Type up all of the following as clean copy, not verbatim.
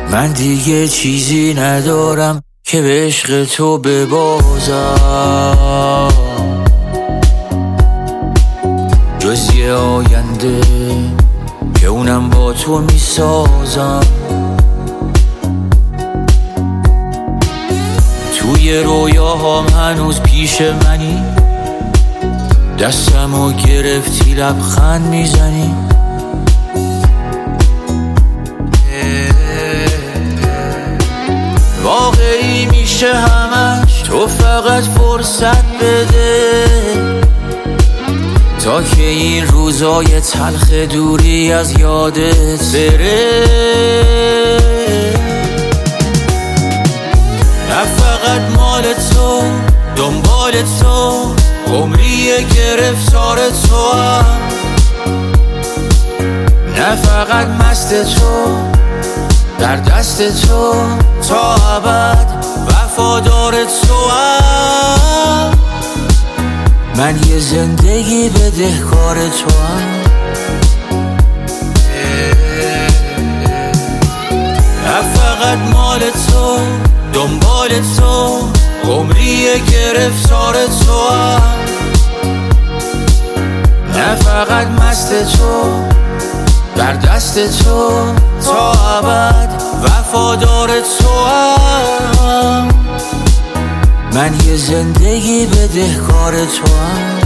من دیگه چیزی ندارم که به عشق تو ببازم جز یه آینده که اونم با تو میسازم. توی رویاهام هنوز پیش منی، دستمو گرفتی لبخند میزنی. واقعی میشه همش، تو فقط فرصت بده تا که این روزای تلخ دوری از یادت بره. نه فقط مال تو، دنبال تو، عمری گرفتار تو هم. نه فقط مست تو، در دست تو تا ابد وفادار تو هم. من یه زندگی بدهکار تو هم. نه فقط مال تو، دنبال تو، عمری گرفتار تو هم. نه فقط مست تو، در دست تو تا ابد وفادار تو هم. من یه زندگی بدهکار تو هم.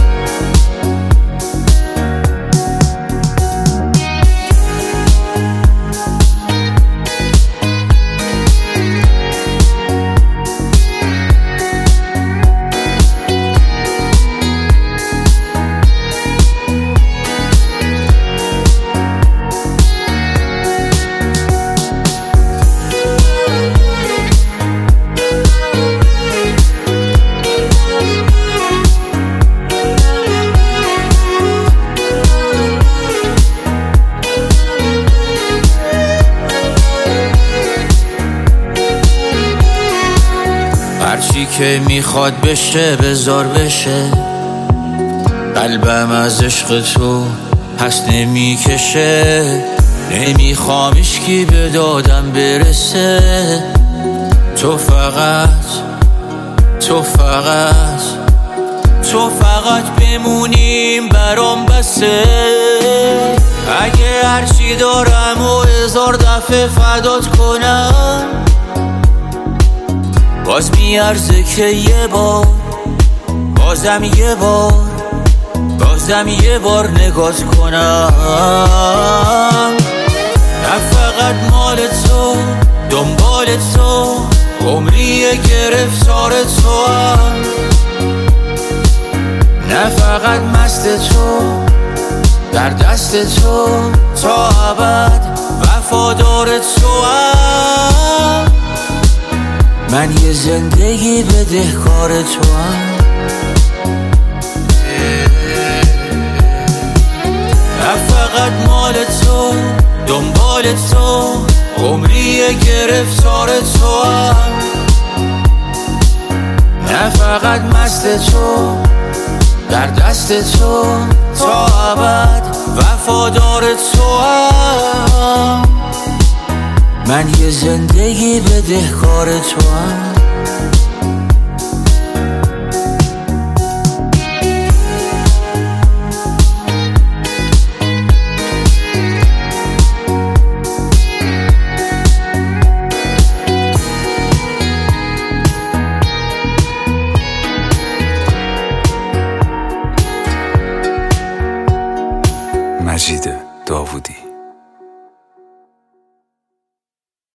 هرچی که میخواد بشه بذار بشه، قلبم از عشق تو پس نمیکشه. نمیخوام هیچکی به دادم برسه، تو فقط بمونیم برام بسه. اگه هرچی دارم و 1000 دفعه فدات کنم، باز میارزه که یه بار، بازم یه بار نگات کنم. نه فقط مال تو، دنبال تو، عمری گرفتار تو هم. نه فقط مست تو، در دست تو تا ابد وفادار تو هم. من یه زندگی بدهکار تو هم. نه فقط مال تو، دنبال تو، عمری گرفتار تو هم. نه فقط مست تو، در دست تو تا ابد وفادار تو هم. من یه زندگی بدهکار تو هم. مجید داوودی.